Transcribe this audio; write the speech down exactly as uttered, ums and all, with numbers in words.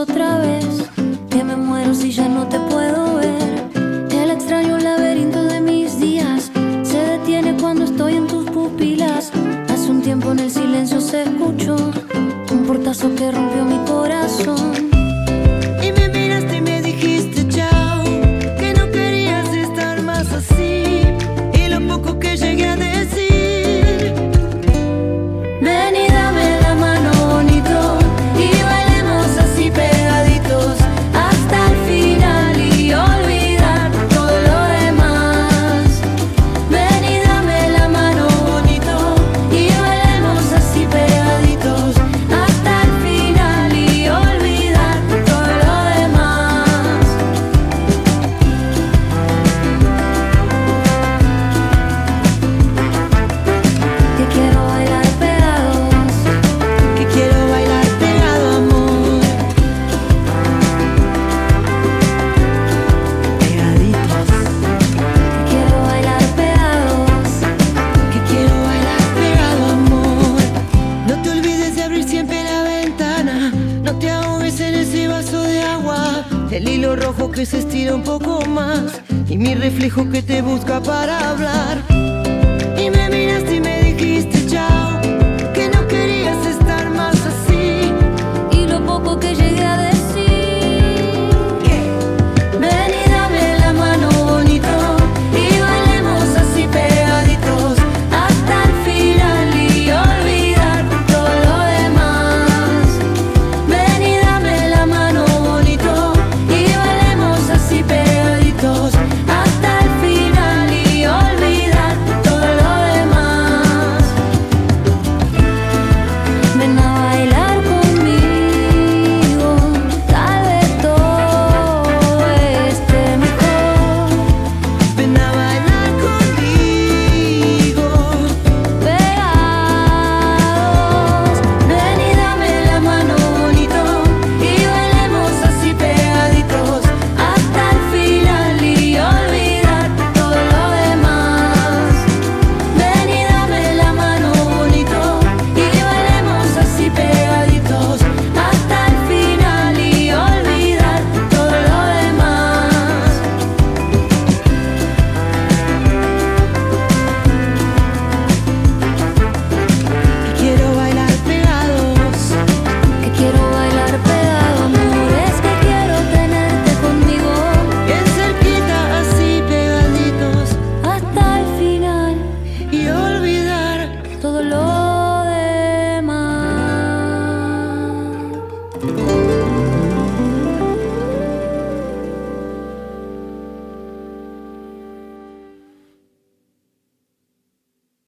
otra vez, que me muero si ya no te puedo ver. El extraño laberinto de mis días se detiene cuando estoy en tus pupilas. Hace un tiempo en el silencio se escuchó un portazo que rompió mi corazón. Y me miraste y me dijiste chao, que no querías estar más así. Y lo poco que llegué a decir: ven y dame la mano bonito, y bailemos así pegaditos hasta el final y olvidar todo lo demás. Ven y dame la mano bonito, y bailemos así pegaditos hasta el final y olvidar todo lo demás. Que quiero bailar pegados, que quiero bailar pegado, amor. Pegaditos, que quiero bailar pegados. que quiero bailar pegado, amor. No te olvides de abrir siempre la ventana, no te ahogues en ese vaso de agua. El hilo rojo que se estira un poco más y mi reflejo que te busca para hablar.